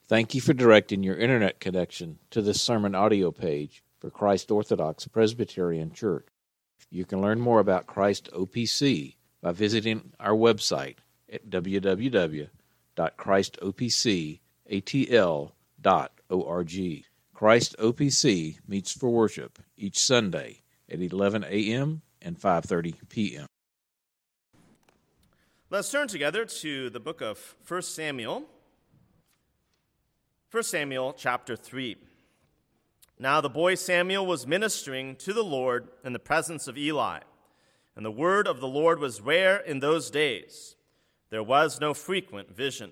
Thank you for directing your internet connection to this sermon audio page for Christ Orthodox Presbyterian Church. You can learn more about Christ OPC by visiting our website at www.christopcatl.org. Christ OPC meets for worship each Sunday at 11 a.m. and 5:30 p.m. Let's turn together to the book of 1 Samuel. 1 Samuel chapter 3. Now the boy Samuel was ministering to the Lord in the presence of Eli, and the word of the Lord was rare in those days. There was no frequent vision.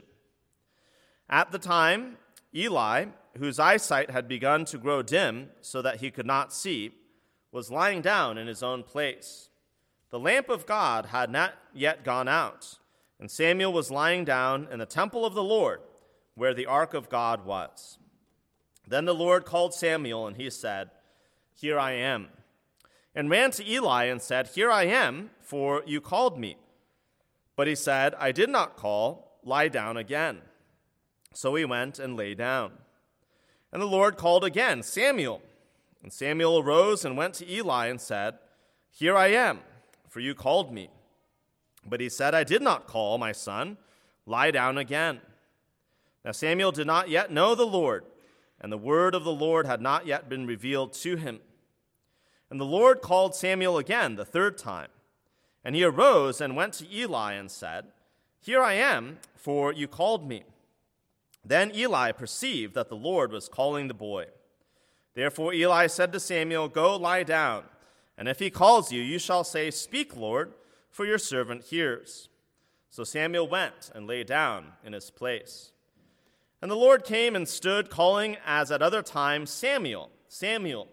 At the time, Eli, whose eyesight had begun to grow dim so that he could not see, was lying down in his own place. The lamp of God had not yet gone out, and Samuel was lying down in the temple of the Lord, where the ark of God was. Then the Lord called Samuel, and he said, "Here I am," and ran to Eli and said, "Here I am, for you called me." But he said, "I did not call, lie down again." So he went and lay down. And the Lord called again, "Samuel." And Samuel arose and went to Eli and said, "Here I am, for you called me." But he said, "I did not call, my son, lie down again." Now Samuel did not yet know the Lord, and the word of the Lord had not yet been revealed to him. And the Lord called Samuel again the third time. And he arose and went to Eli and said, "Here I am, for you called me." Then Eli perceived that the Lord was calling the boy. Therefore Eli said to Samuel, "Go lie down, and if he calls you, you shall say, 'Speak, Lord, for your servant hears.'" So Samuel went and lay down in his place. And the Lord came and stood, calling as at other times, "Samuel, Samuel."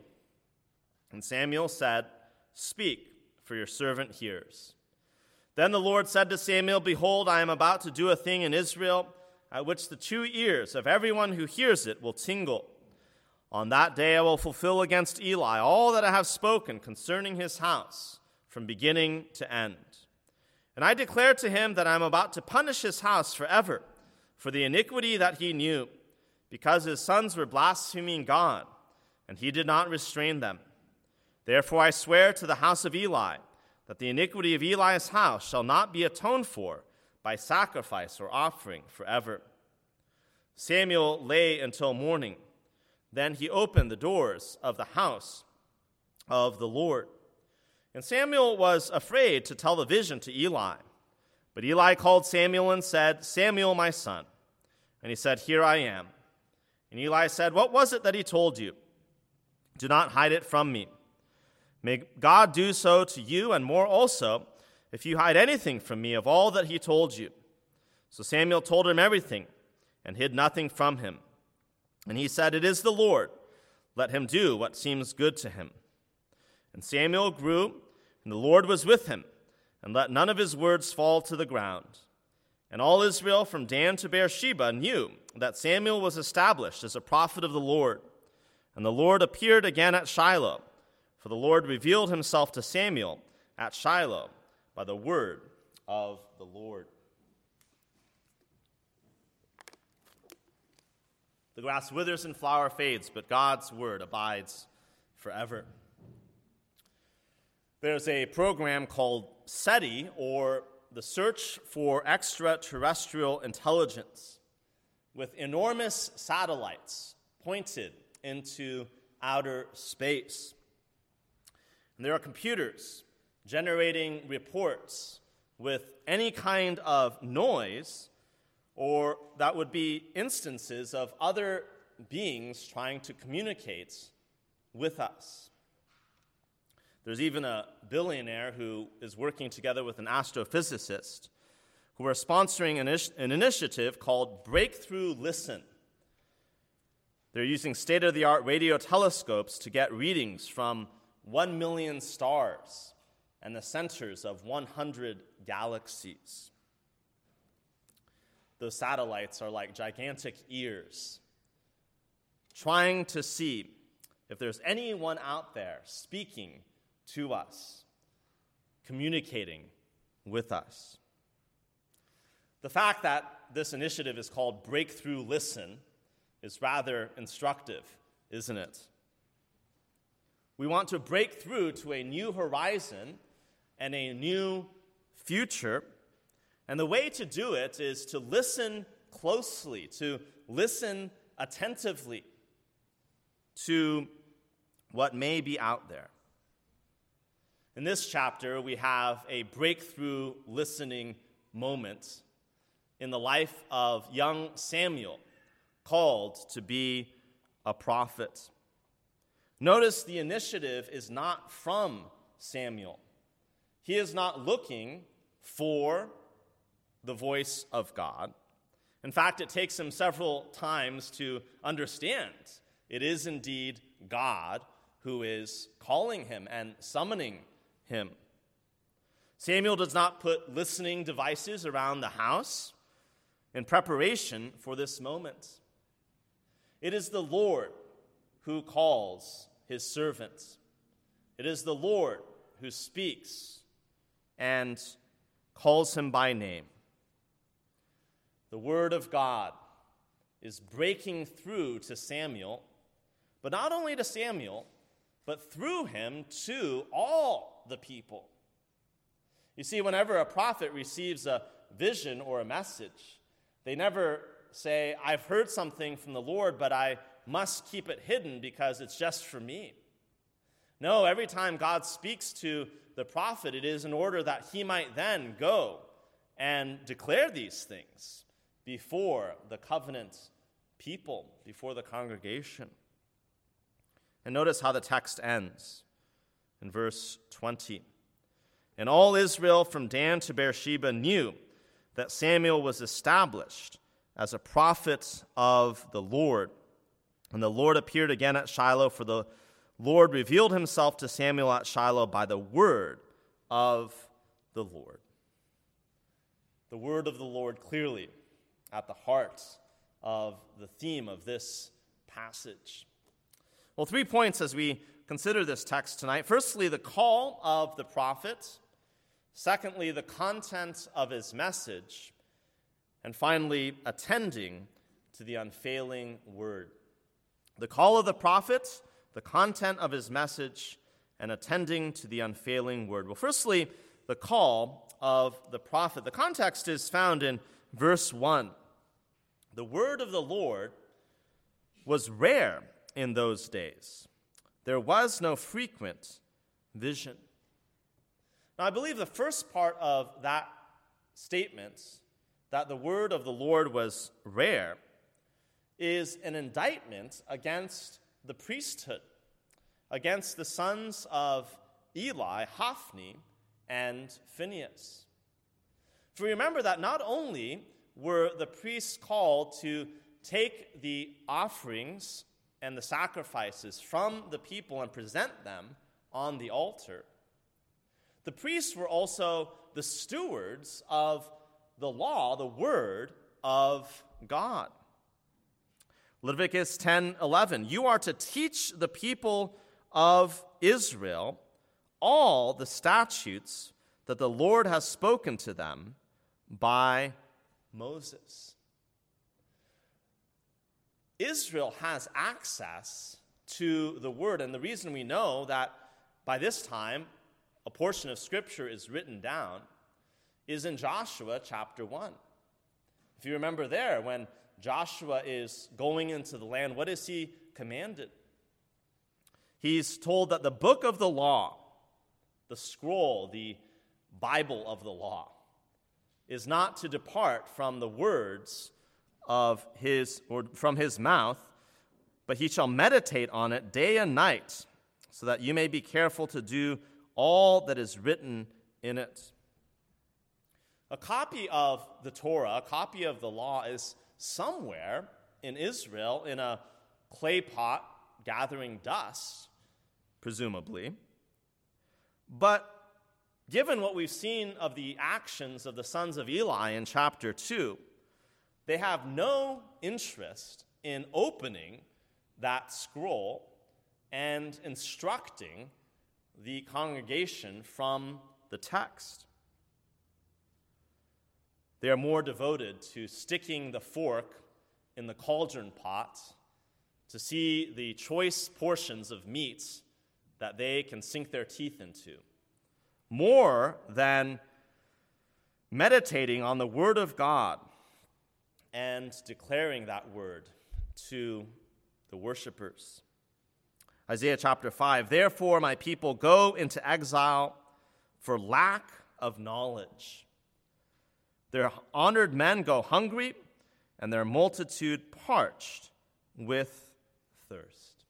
And Samuel said, "Speak, for your servant hears." Then the Lord said to Samuel, "Behold, I am about to do a thing in Israel, at which the two ears of everyone who hears it will tingle. On that day I will fulfill against Eli all that I have spoken concerning his house, from beginning to end. And I declare to him that I am about to punish his house forever, for the iniquity that he knew, because his sons were blaspheming God, and he did not restrain them. Therefore I swear to the house of Eli, that the iniquity of Eli's house shall not be atoned for by sacrifice or offering forever." Samuel lay until morning. Then he opened the doors of the house of the Lord. And Samuel was afraid to tell the vision to Eli. But Eli called Samuel and said, "Samuel, my son." And he said, "Here I am." And Eli said, "What was it that he told you? Do not hide it from me. May God do so to you and more also, if you hide anything from me of all that he told you." So Samuel told him everything and hid nothing from him. And he said, "It is the Lord. Let him do what seems good to him." And Samuel grew, and the Lord was with him, and let none of his words fall to the ground. And all Israel from Dan to Beersheba knew that Samuel was established as a prophet of the Lord. And the Lord appeared again at Shiloh, for the Lord revealed himself to Samuel at Shiloh by the word of the Lord. The grass withers and flower fades, but God's word abides forever. There's a program called SETI, or the Search for Extraterrestrial Intelligence, with enormous satellites pointed into outer space. And there are computers generating reports with any kind of noise, or that would be instances of other beings trying to communicate with us. There's even a billionaire who is working together with an astrophysicist who are sponsoring an initiative called Breakthrough Listen. They're using state-of-the-art radio telescopes to get readings from 1 million stars and the centers of 100 galaxies. Those satellites are like gigantic ears, trying to see if there's anyone out there speaking to us, communicating with us. The fact that this initiative is called Breakthrough Listen is rather instructive, isn't it? We want to break through to a new horizon and a new future. And the way to do it is to listen closely, to listen attentively to what may be out there. In this chapter, we have a breakthrough listening moment in the life of young Samuel, called to be a prophet. Notice the initiative is not from Samuel. He is not looking for the voice of God. In fact, it takes him several times to understand it is indeed God who is calling him and summoning him. Samuel does not put listening devices around the house in preparation for this moment. It is the Lord who calls his servant. It is the Lord who speaks and calls him by name. The word of God is breaking through to Samuel, but not only to Samuel, but through him to all the people. You see, whenever a prophet receives a vision or a message, they never say, I've heard something from the Lord, but I must keep it hidden because it's just for me. No, every time God speaks to the prophet, it is in order that he might then go and declare these things before the covenant people, before the congregation. And notice how the text ends in verse 20. And all Israel from Dan to Beersheba knew that Samuel was established as a prophet of the Lord. And the Lord appeared again at Shiloh, for the Lord revealed himself to Samuel at Shiloh by the word of the Lord. The word of the Lord clearly at the heart of the theme of this passage. Well, 3 points as we consider this text tonight. Firstly, the call of the prophet. Secondly, the content of his message. And finally, attending to the unfailing word. The call of the prophet, the content of his message, and attending to the unfailing word. Well, firstly, the call of the prophet. The context is found in verse 1. The word of the Lord was rare in those days. There was no frequent vision. Now, I believe the first part of that statement, that the word of the Lord was rare, is an indictment against the priesthood, against the sons of Eli, Hophni, and Phinehas. For remember that not only were the priests called to take the offerings and the sacrifices from the people and present them on the altar, the priests were also the stewards of the law, the word of God. Leviticus 10:11, you are to teach the people of Israel all the statutes that the Lord has spoken to them by Moses. Israel has access to the word, and the reason we know that by this time a portion of Scripture is written down is in Joshua chapter 1. If you remember there, when Joshua is going into the land, what is he commanded? He's told that the book of the law, the scroll, the Bible of the law, is not to depart from the words of his, or from his mouth, but he shall meditate on it day and night, so that you may be careful to do all that is written in it. A copy of the Torah, a copy of the law, is somewhere in Israel in a clay pot gathering dust, presumably. But given what we've seen of the actions of the sons of Eli in chapter 2, they have no interest in opening that scroll and instructing the congregation from the text. They are more devoted to sticking the fork in the cauldron pot to see the choice portions of meat that they can sink their teeth into, more than meditating on the Word of God and declaring that Word to the worshipers. Isaiah chapter 5, therefore my people go into exile for lack of knowledge. Their honored men go hungry, and their multitude parched with thirst.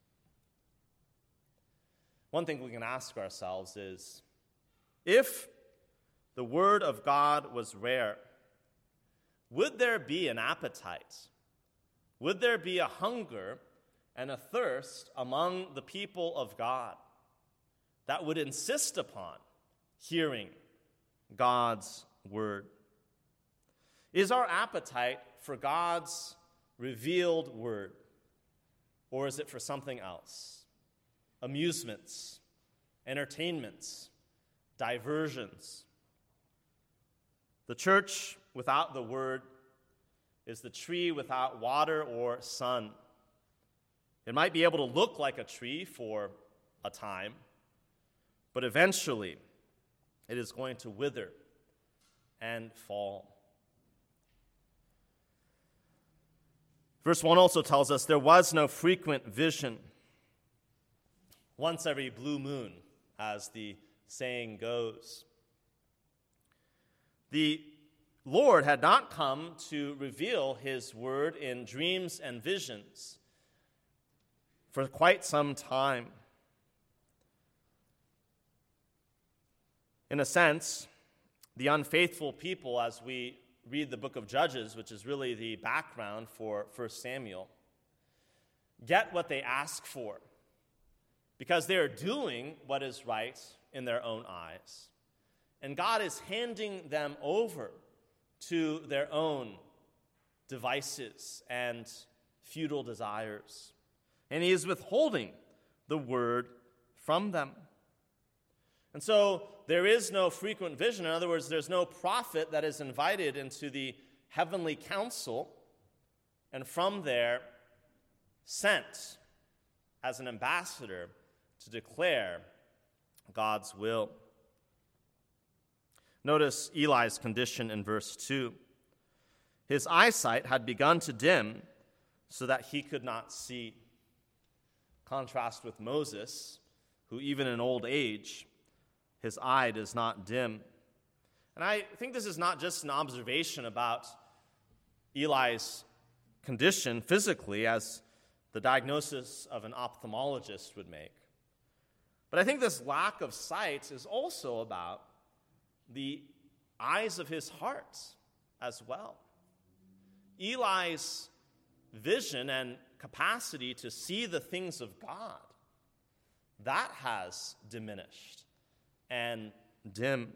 One thing we can ask ourselves is, if the Word of God was rare, would there be an appetite? Would there be a hunger and a thirst among the people of God that would insist upon hearing God's Word? Is our appetite for God's revealed Word, or is it for something else? Amusements, entertainments, diversions. The church without the Word is the tree without water or sun. It might be able to look like a tree for a time, but eventually it is going to wither and fall. Verse 1 also tells us there was no frequent vision. Once every blue moon, as the saying goes. The Lord had not come to reveal his word in dreams and visions for quite some time. In a sense, the unfaithful people, as we read the book of Judges, which is really the background for 1 Samuel, get what they ask for because they are doing what is right in their own eyes. And God is handing them over to their own devices and futile desires. And he is withholding the word from them. And so there is no frequent vision. In other words, there's no prophet that is invited into the heavenly council and from there sent as an ambassador to declare God's will. Notice Eli's condition in verse 2. His eyesight had begun to dim so that he could not see. Contrast with Moses, who even in old age, his eye does not dim. And I think this is not just an observation about Eli's condition physically, as the diagnosis of an ophthalmologist would make. But I think this lack of sight is also about the eyes of his heart as well. Eli's vision and capacity to see the things of God, that has diminished and dimmed.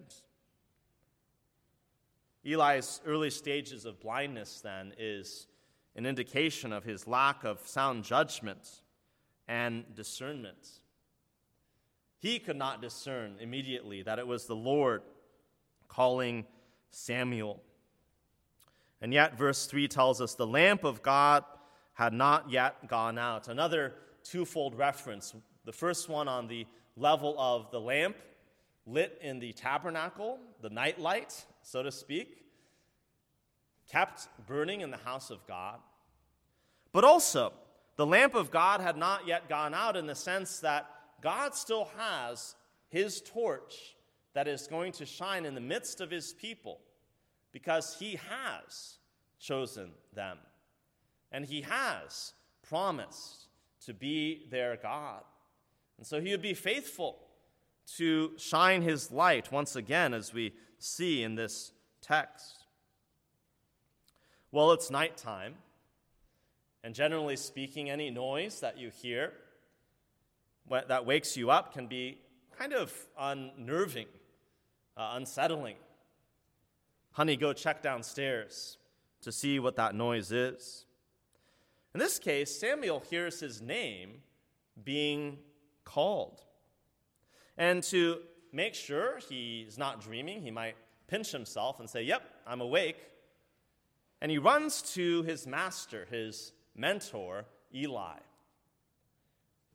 Eli's early stages of blindness, then, is an indication of his lack of sound judgment and discernment. He could not discern immediately that it was the Lord calling Samuel. And yet, verse 3 tells us the lamp of God had not yet gone out. Another twofold reference. The first one on the level of the lamp lit in the tabernacle, the night light, so to speak, kept burning in the house of God. But also, the lamp of God had not yet gone out in the sense that God still has his torch that is going to shine in the midst of his people because he has chosen them and he has promised to be their God. And so he would be faithful to shine his light once again, as we see in this text. Well, it's nighttime, and generally speaking, any noise that you hear that wakes you up can be kind of unnerving, unsettling. Honey, go check downstairs to see what that noise is. In this case, Samuel hears his name being called. And to make sure he's not dreaming, he might pinch himself and say, "Yep, I'm awake." And he runs to his master, his mentor, Eli.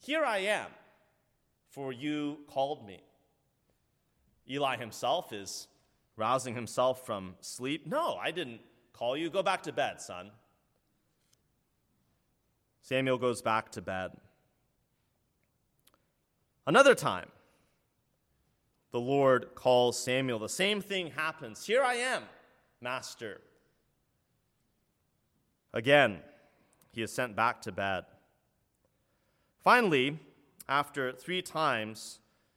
"Here I am, for you called me." Eli himself is rousing himself from sleep. "No, I didn't call you. Go back to bed, son." Samuel goes back to bed. Another time, the Lord calls Samuel. The same thing happens. "Here I am, master." Again, he is sent back to bed. Finally, after 3 times,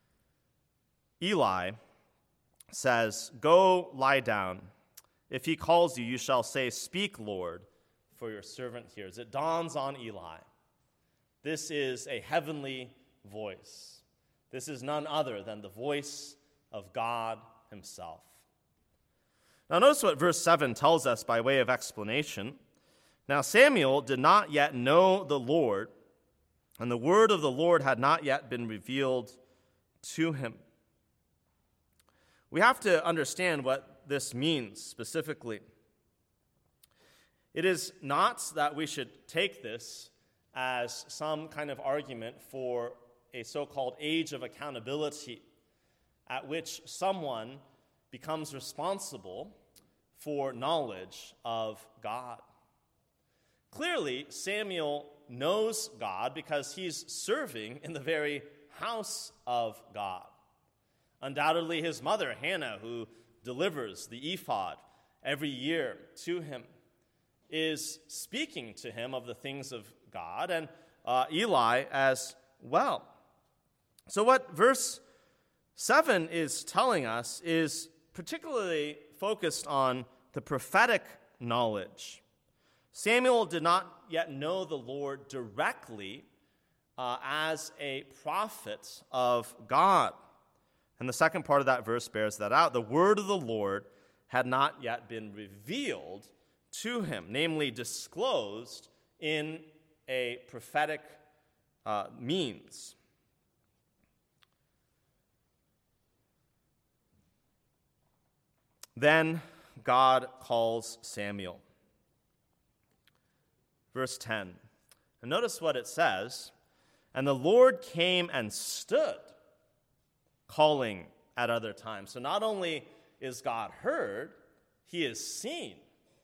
Eli says, "Go lie down. If he calls you, you shall say, 'Speak, Lord, for your servant hears.'" It dawns on Eli. This is a heavenly voice. This is none other than the voice of God himself. Now notice what verse 7 tells us by way of explanation. "Now Samuel did not yet know the Lord, and the word of the Lord had not yet been revealed to him." We have to understand what this means specifically. It is not that we should take this as some kind of argument for a so-called age of accountability at which someone becomes responsible for knowledge of God. Clearly, Samuel knows God because he's serving in the very house of God. Undoubtedly, his mother, Hannah, who delivers the ephod every year to him, is speaking to him of the things of God, and Eli as well. So what verse 7 is telling us is particularly focused on the prophetic knowledge. Samuel did not yet know the Lord directly as a prophet of God. And the second part of that verse bears that out. The word of the Lord had not yet been revealed to him, namely disclosed in a prophetic means. Then God calls Samuel. Verse 10. And notice what it says. "And the Lord came and stood, calling at other times." So not only is God heard, he is seen.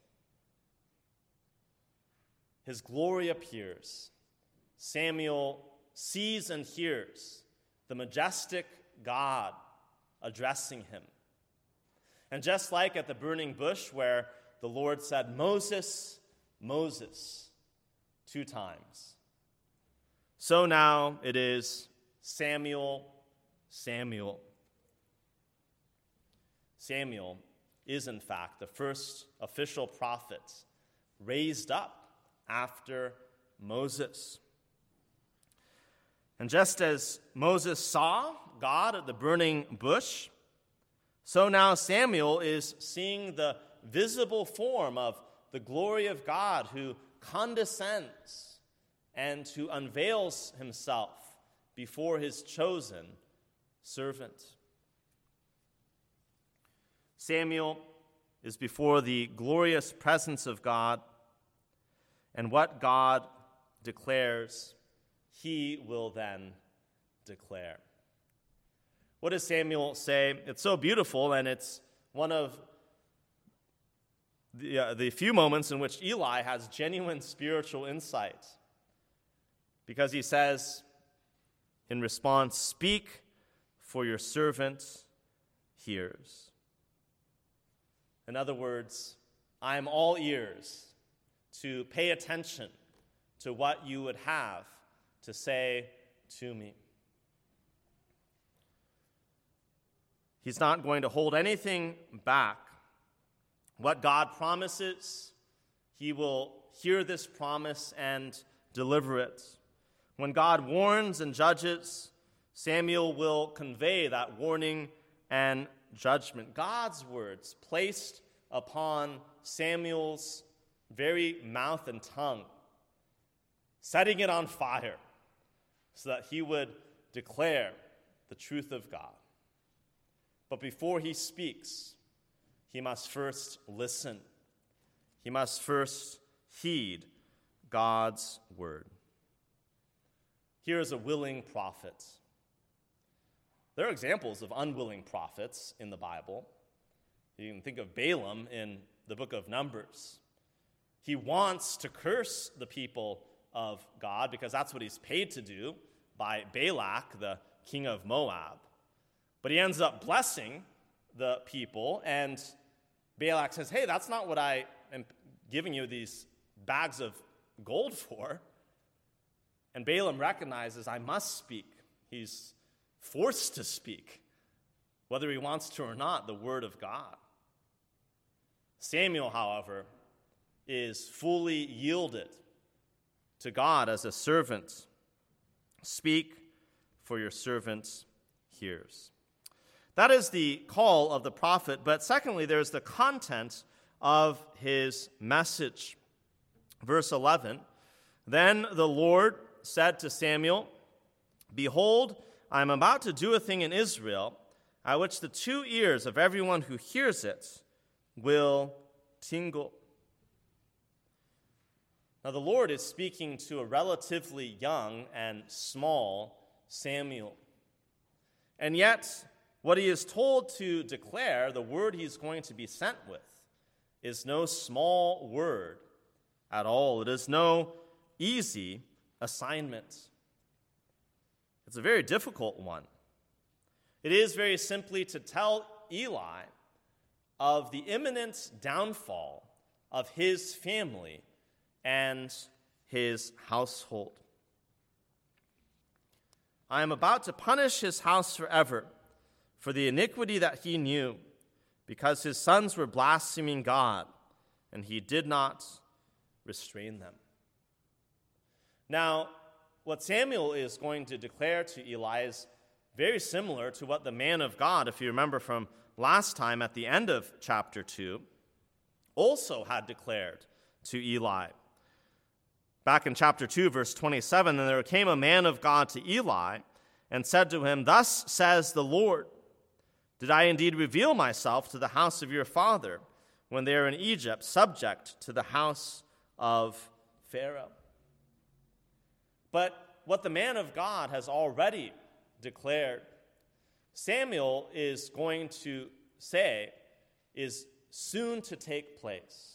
His glory appears. Samuel sees and hears the majestic God addressing him. And just like at the burning bush where the Lord said, "Moses, Moses," 2 times, so now it is, "Samuel, Samuel." Samuel is, in fact, the first official prophet raised up after Moses. And just as Moses saw God at the burning bush, so now Samuel is seeing the visible form of the glory of God who condescends and who unveils himself before his chosen servant. Samuel is before the glorious presence of God, and what God declares, he will then declare. What does Samuel say? It's so beautiful, and it's one of the few moments in which Eli has genuine spiritual insight. Because he says in response, "Speak, for your servant hears." In other words, I am all ears to pay attention to what you would have to say to me. He's not going to hold anything back. What God promises, he will hear this promise and deliver it. When God warns and judges, Samuel will convey that warning and judgment. God's words placed upon Samuel's very mouth and tongue, setting it on fire so that he would declare the truth of God. But before he speaks, he must first listen. He must first heed God's word. Here is a willing prophet. There are examples of unwilling prophets in the Bible. You can think of Balaam in the book of Numbers. He wants to curse the people of God because that's what he's paid to do by Balak, the king of Moab. But he ends up blessing the people, and Balak says, hey, that's not what I am giving you these bags of gold for. And Balaam recognizes, I must speak. He's forced to speak, whether he wants to or not, the word of God. Samuel, however, is fully yielded to God as a servant. Speak, for your servant hears. That is the call of the prophet, but secondly, there's the content of his message. Verse 11, then the Lord said to Samuel, behold, I am about to do a thing in Israel, at which the 2 ears of everyone who hears it will tingle. Now, the Lord is speaking to a relatively young and small Samuel. And yet, what he is told to declare, the word he's going to be sent with, is no small word at all. It is no easy assignment. It's a very difficult one. It is very simply to tell Eli of the imminent downfall of his family and his household. I am about to punish his house forever for the iniquity that he knew, because his sons were blaspheming God, and he did not restrain them. Now, what Samuel is going to declare to Eli is very similar to what the man of God, if you remember from last time at the end of chapter 2, also had declared to Eli. Back in chapter 2, verse 27, and there came a man of God to Eli and said to him, thus says the Lord, did I indeed reveal myself to the house of your father when they are in Egypt, subject to the house of Pharaoh? But what the man of God has already declared, Samuel is going to say is soon to take place.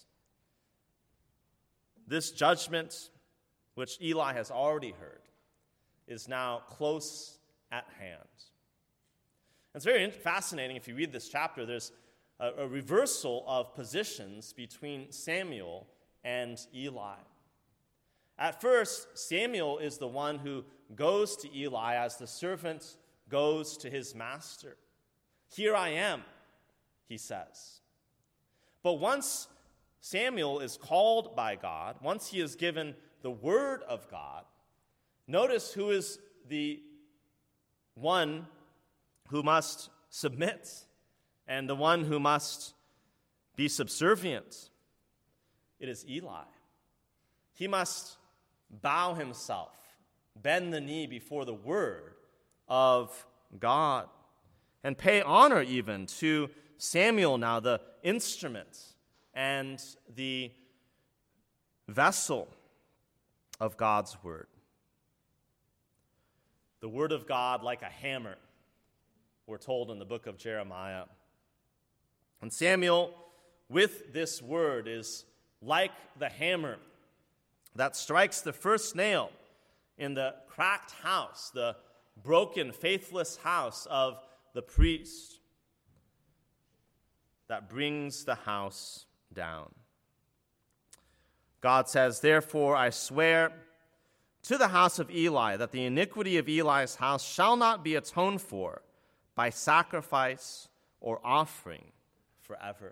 This judgment, which Eli has already heard, is now close at hand. It's very fascinating if you read this chapter. There's a reversal of positions between Samuel and Eli. At first, Samuel is the one who goes to Eli as the servant goes to his master. Here I am, he says. But once Samuel is called by God, once he is given the word of God, notice who is the one who must submit and the one who must be subservient. It is Eli. He must bow himself, bend the knee before the word of God, and pay honor even to Samuel now, the instrument and the vessel of God's word. The word of God like a hammer, we're told in the book of Jeremiah. And Samuel, with this word, is like the hammer that strikes the first nail in the cracked house, the broken, faithless house of the priest, that brings the house down. God says, therefore I swear to the house of Eli that the iniquity of Eli's house shall not be atoned for by sacrifice or offering forever.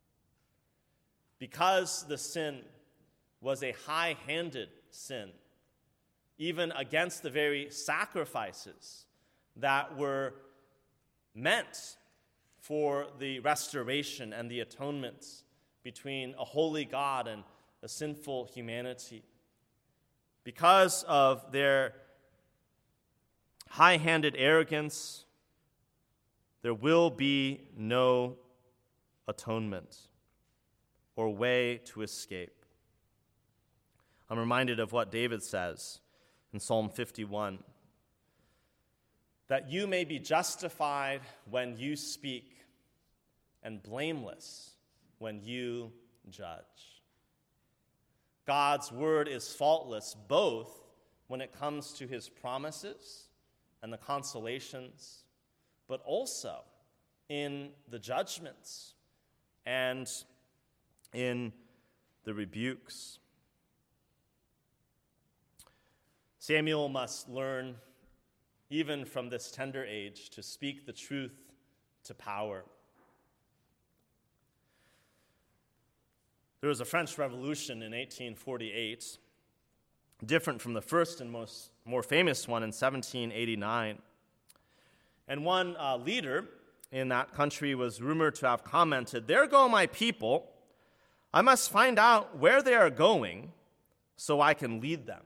Because the sin was a high-handed sin, even against the very sacrifices that were meant for the restoration and the atonement between a holy God and a sinful humanity. Because of their high-handed arrogance, there will be no atonement or way to escape. I'm reminded of what David says in Psalm 51. That you may be justified when you speak, and blameless when you judge. God's word is faultless both when it comes to his promises and the consolations, but also in the judgments and in the rebukes. Samuel must learn, even from this tender age, to speak the truth to power. There was a French Revolution in 1848, different from the first and more famous one in 1789. And one leader in that country was rumored to have commented, "There go my people. I must find out where they are going so I can lead them."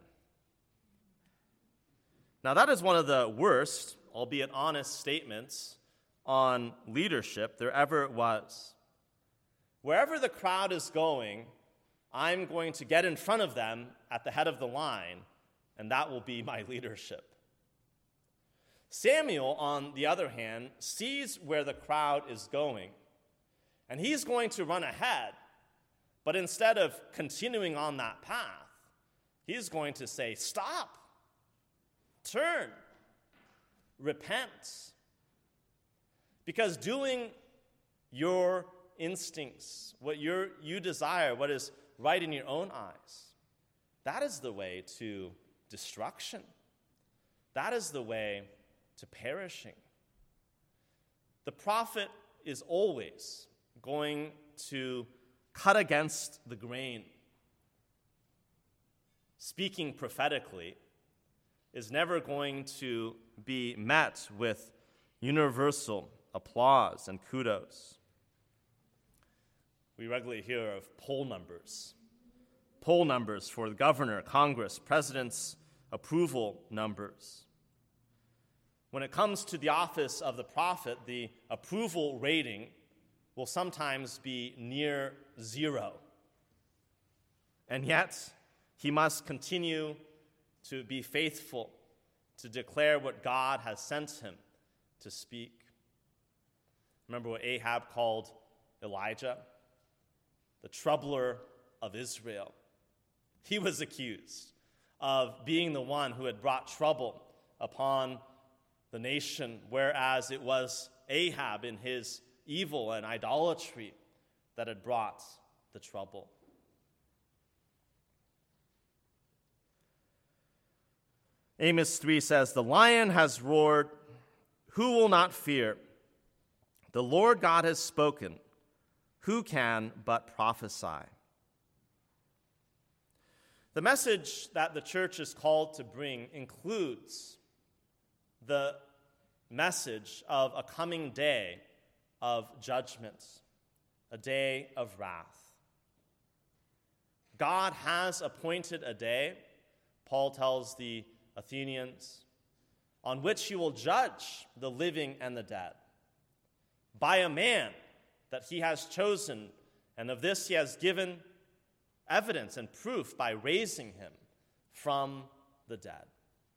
Now, that is one of the worst, albeit honest, statements on leadership there ever was. Wherever the crowd is going, I'm going to get in front of them at the head of the line, and that will be my leadership. Samuel, on the other hand, sees where the crowd is going, and he's going to run ahead, but instead of continuing on that path, he's going to say, "Stop, turn, repent." Because doing your instincts, what you desire, what is right in your own eyes, that is the way to destruction. That is the way to perishing. The prophet is always going to cut against the grain. Speaking prophetically is never going to be met with universal applause and kudos. We regularly hear of poll numbers for the governor, Congress, president's approval numbers. When it comes to the office of the prophet, the approval rating will sometimes be near zero. And yet, he must continue to be faithful, to declare what God has sent him to speak. Remember what Ahab called Elijah? The troubler of Israel. He was accused of being the one who had brought trouble upon the nation, whereas it was Ahab in his evil and idolatry that had brought the trouble. Amos 3 says, "The lion has roared, who will not fear? The Lord God has spoken, who can but prophesy?" The message that the church is called to bring includes the message of a coming day of judgment, a day of wrath. God has appointed a day, Paul tells the Athenians, on which he will judge the living and the dead by a man that he has chosen, and of this he has given evidence and proof by raising him from the dead.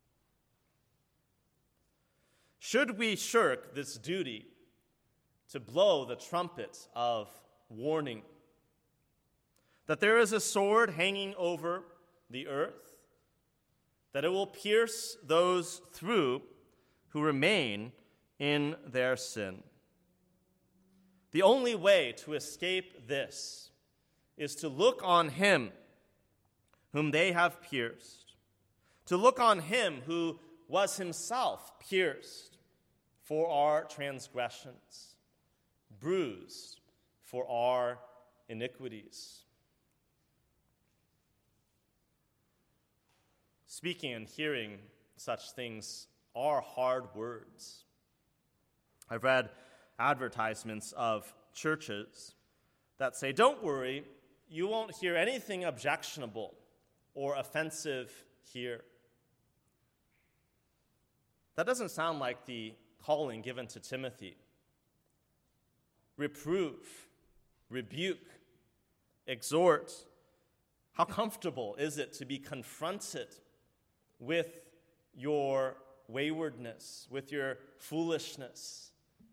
Should we shirk this duty to blow the trumpet of warning that there is a sword hanging over the earth, that it will pierce those through who remain in their sin? The only way to escape this is to look on him whom they have pierced, to look on him who was himself pierced for our transgressions, bruised for our iniquities. Speaking and hearing such things are hard words. I've read advertisements of churches that say, "Don't worry, you won't hear anything objectionable or offensive here." That doesn't sound like the calling given to Timothy. Reprove, rebuke, exhort. How comfortable is it to be confronted with your waywardness, with your foolishness.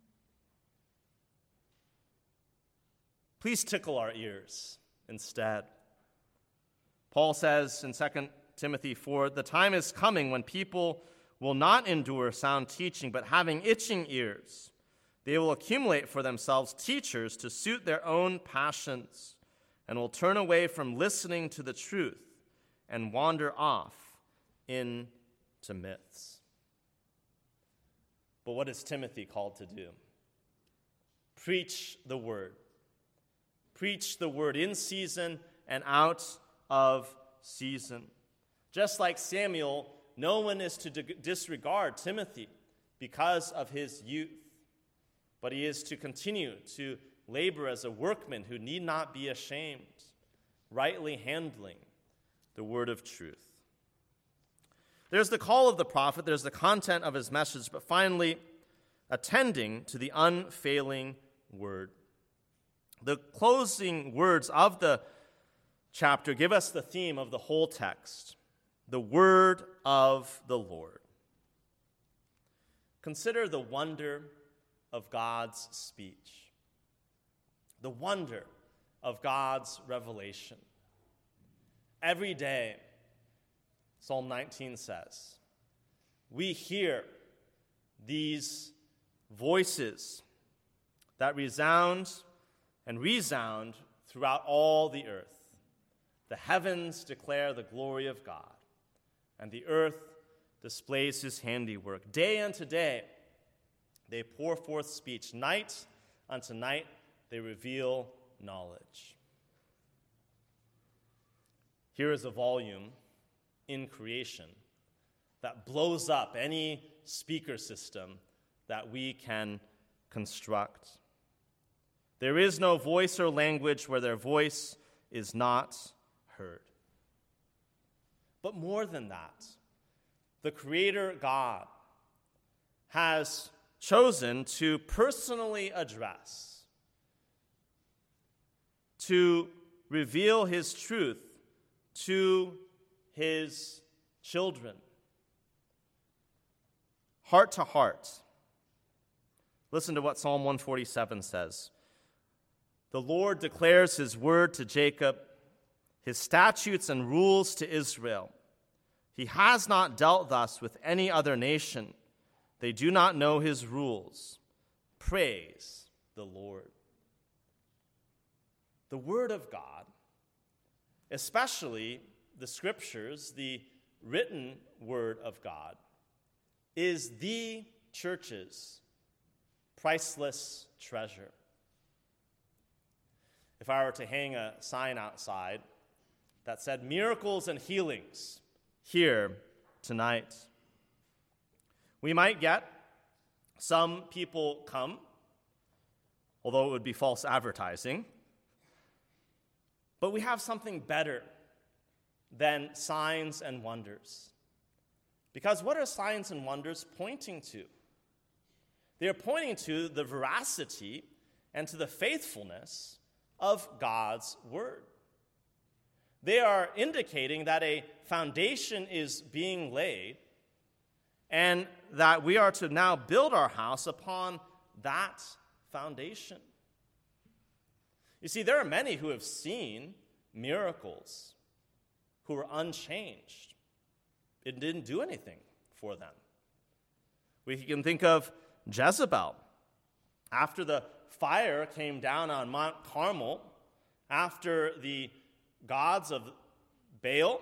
Please tickle our ears instead. Paul says in 2 Timothy 4, "The time is coming when people will not endure sound teaching, but having itching ears, they will accumulate for themselves teachers to suit their own passions, and will turn away from listening to the truth and wander off into myths." But what is Timothy called to do? Preach the word. Preach the word in season and out of season. Just like Samuel, no one is to disregard Timothy because of his youth, but he is to continue to labor as a workman who need not be ashamed, rightly handling the word of truth. There's the call of the prophet, there's the content of his message, but finally, attending to the unfailing word. The closing words of the chapter give us the theme of the whole text, the word of the Lord. Consider the wonder of God's speech, the wonder of God's revelation. Every day, Psalm 19 says, we hear these voices that resound and resound throughout all the earth. The heavens declare the glory of God, and the earth displays his handiwork. Day unto day, they pour forth speech. Night unto night, they reveal knowledge. Here is a volume in creation that blows up any speaker system that we can construct. There is no voice or language where their voice is not heard. But more than that, the Creator God has chosen to personally address, to reveal his truth to his children, heart to heart. Listen to what Psalm 147 says. The Lord declares his word to Jacob, his statutes and rules to Israel. He has not dealt thus with any other nation. They do not know his rules. Praise the Lord. The word of God, especially the scriptures, the written word of God, is the church's priceless treasure. If I were to hang a sign outside that said miracles and healings here tonight, we might get some people come, although it would be false advertising, but we have something better than signs and wonders. Because what are signs and wonders pointing to? They are pointing to the veracity and to the faithfulness of God's word. They are indicating that a foundation is being laid and that we are to now build our house upon that foundation. You see, there are many who have seen miracles who were unchanged. It didn't do anything for them. We can think of Jezebel. After the fire came down on Mount Carmel, after the gods of Baal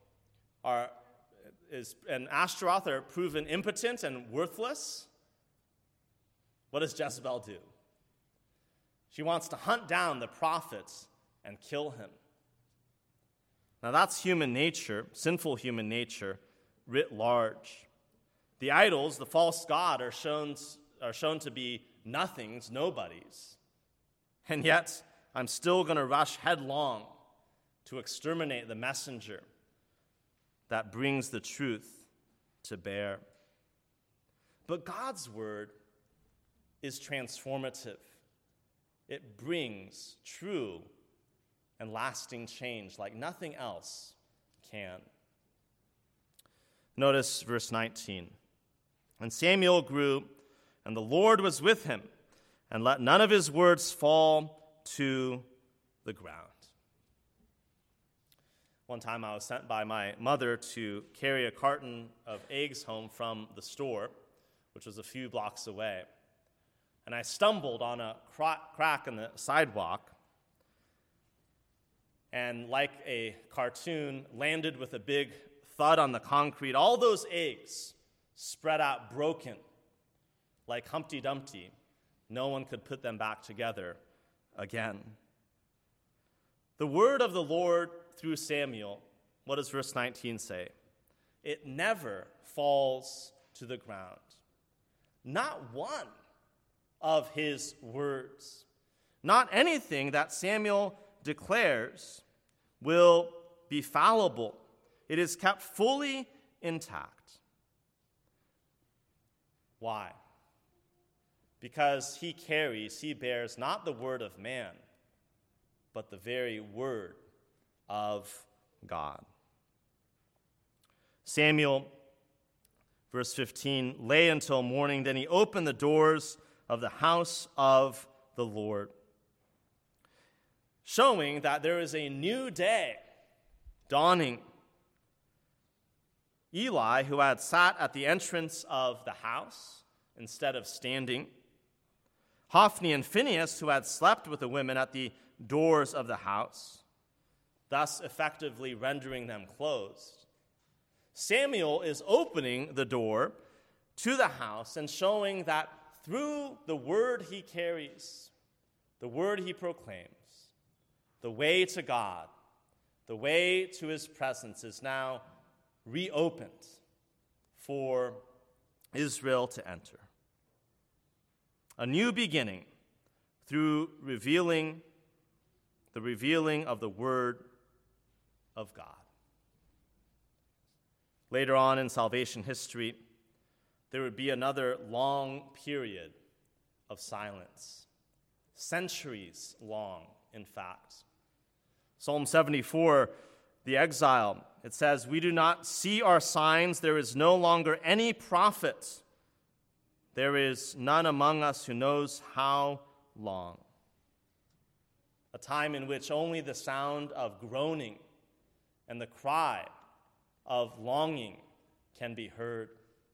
and Ashtaroth are proven impotent and worthless, what does Jezebel do? She wants to hunt down the prophets and kill him. Now that's human nature, sinful human nature, writ large. The idols, the false god, are shown to be nothings, nobodies. And yet, I'm still going to rush headlong to exterminate the messenger that brings the truth to bear. But God's word is transformative. It brings true and lasting change like nothing else can. Notice verse 19. And Samuel grew, and the Lord was with him, and let none of his words fall to the ground. One time I was sent by my mother to carry a carton of eggs home from the store, which was a few blocks away. And I stumbled on a crack in the sidewalk, and like a cartoon, landed with a big thud on the concrete. All those eggs spread out broken, like Humpty Dumpty. No one could put them back together again. The word of the Lord through Samuel, what does verse 19 say? It never falls to the ground. Not one of his words, not anything that Samuel declares will be fallible. It is kept fully intact. Why? Because he bears not the word of man, but the very word of God. Samuel, verse 15, lay until morning, then he opened the doors of the house of the Lord, showing that there is a new day dawning. Eli, who had sat at the entrance of the house instead of standing, Hophni and Phinehas, who had slept with the women at the doors of the house, thus effectively rendering them closed. Samuel is opening the door to the house and showing that through the word he carries, the word he proclaims, the way to God, the way to his presence is now reopened for Israel to enter. A new beginning through the revealing of the word of God. Later on in salvation history, there would be another long period of silence, centuries long, in fact. Psalm 74, the exile, it says, "We do not see our signs. There is no longer any prophet. There is none among us who knows how long." A time in which only the sound of groaning and the cry of longing can be heard.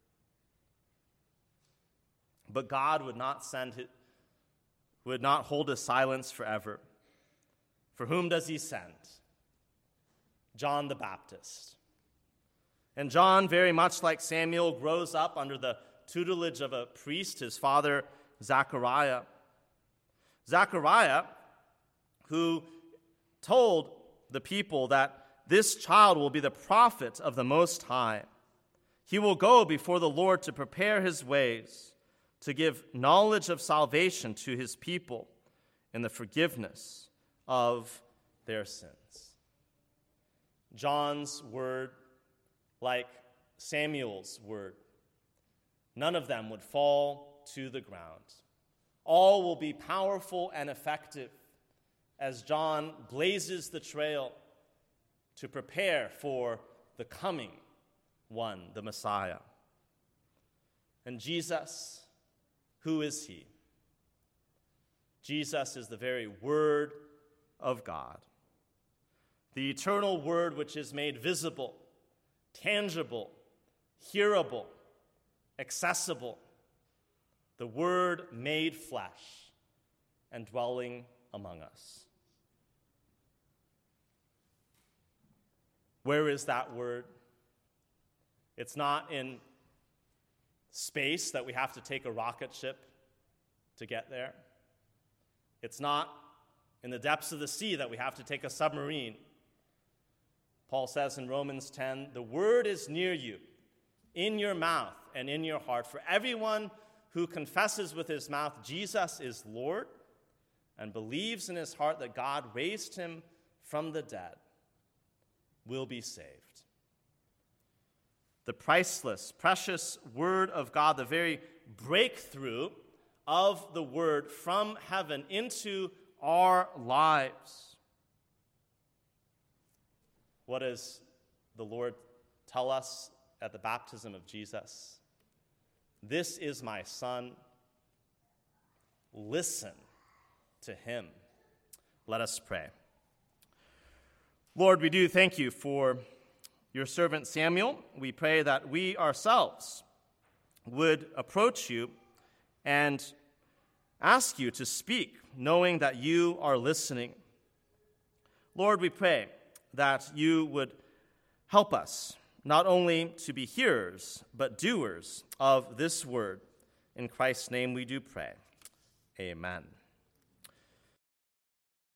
But God would not hold his silence forever. For whom does he send? John the Baptist. And John, very much like Samuel, grows up under the tutelage of a priest, his father Zechariah. Zechariah, who told the people that this child will be the prophet of the Most High. He will go before the Lord to prepare his ways, to give knowledge of salvation to his people in the forgiveness of their sins. John's word, like Samuel's word, none of them would fall to the ground. All will be powerful and effective as John blazes the trail to prepare for the coming one, the Messiah. And Jesus, who is he? Jesus is the very Word of God, the eternal Word which is made visible, tangible, hearable, accessible, the Word made flesh and dwelling among us. Where is that Word? It's not in space that we have to take a rocket ship to get there. It's not in the depths of the sea that we have to take a submarine. Paul says in Romans 10, the word is near you, in your mouth and in your heart. For everyone who confesses with his mouth Jesus is Lord and believes in his heart that God raised him from the dead will be saved. The priceless, precious word of God, the very breakthrough of the word from heaven into our lives. What does the Lord tell us at the baptism of Jesus, "This is my Son. Listen to him." Let us pray. Lord, we do thank you for your servant Samuel. We pray that we ourselves would approach you and ask you to speak, knowing that you are listening. Lord, we pray that you would help us not only to be hearers, but doers of this word. In Christ's name we do pray. Amen.